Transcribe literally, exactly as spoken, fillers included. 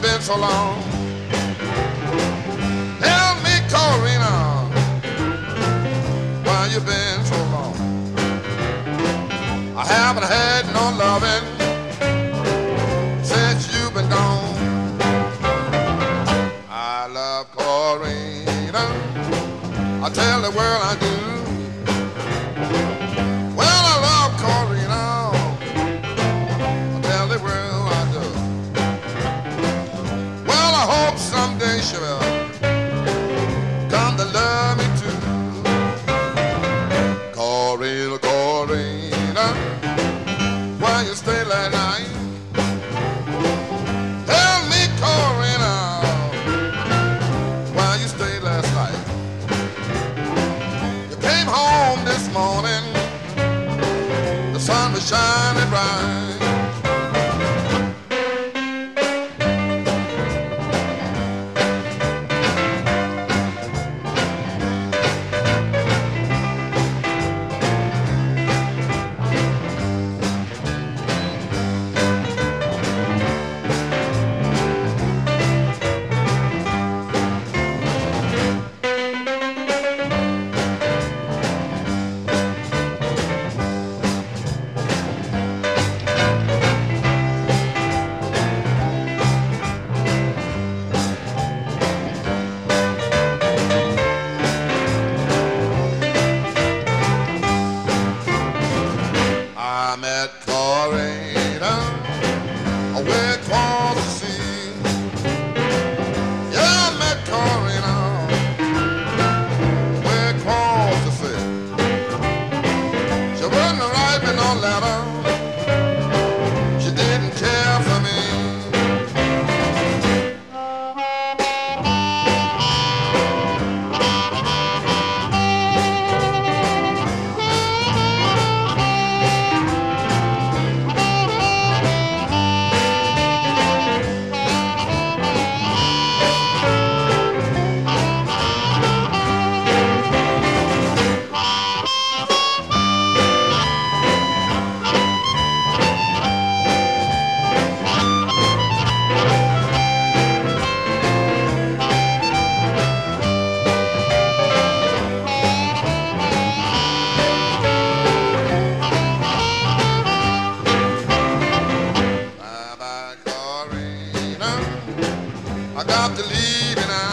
been so long? Tell me, Corina, why you been so long? I haven't had no loving since you've been gone. I love Corina, I tell the world I do. Well, I love Corina, I tell the world I do. Well, I hope someday she will come to love me too. Corina, Corina, why you stay last night? Tell me, Corina, why you stayed last night? You came home this morning, the sun was shining bright. I met Corina away across the sea. Yeah, I met Corina way across the sea. She wouldn't write me no letter, she didn't care for me. I got to leave you now.